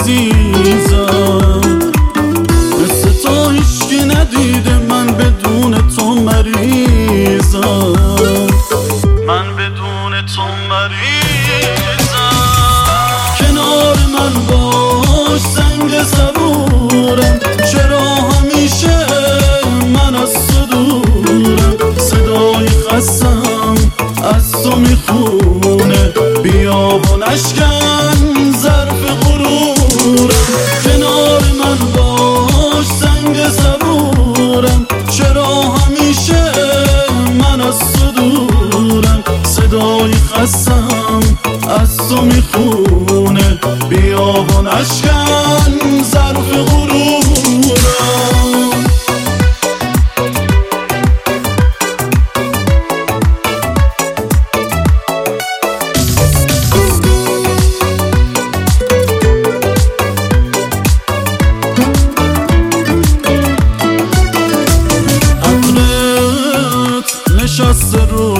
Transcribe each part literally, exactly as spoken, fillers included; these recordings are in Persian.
عزیزم، مثل تو هیچکی ندیده، من بدون تو مریضم، من بدون تو مریضم. کنار من باش سنگ صبورم، چرا همیشه من از تو دورم؟ صدای خستم از تو میخونه، بیابان اشکن ظرف غرورم. کنار من باش سنگ صبورم، چرا همیشه من از تو دورم؟ صدای خستم از تو میخونه، بیابان اشکن ظرف غرورم. نشسته رو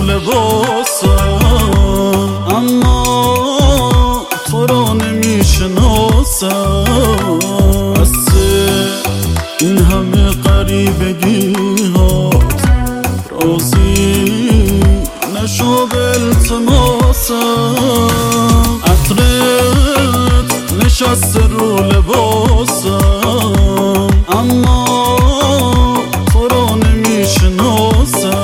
لباسم، اما تو را نمیشناسم. بسه این همه غریبگی هات، راضی نشو به التماسم. عطرت نشسته رو لباسم، اما تو را نمیشناسم.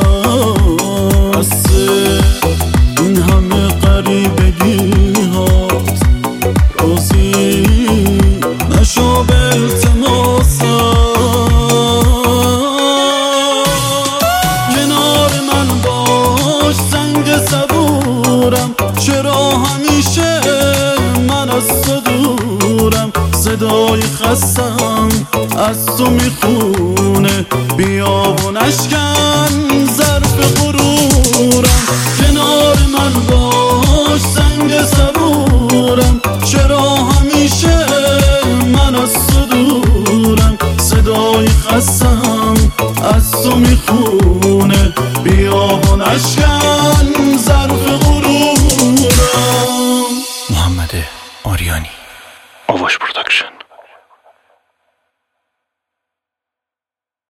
این همه غریبگی هات، راضی نشو به التماسم. کنار من باش سنگ صبورم، چرا همیشه من از تو دورم؟ صدای خستم از تو میخونه، بیابون اشکن ظرف غرورم. کنار من باش سنگ صبورم، چرا همیشه من از تو دورم؟ صدای خستم از تو میخونه، بیابان اشکن ظرف غرورم. محمد آریانی، آواش پروداکشن.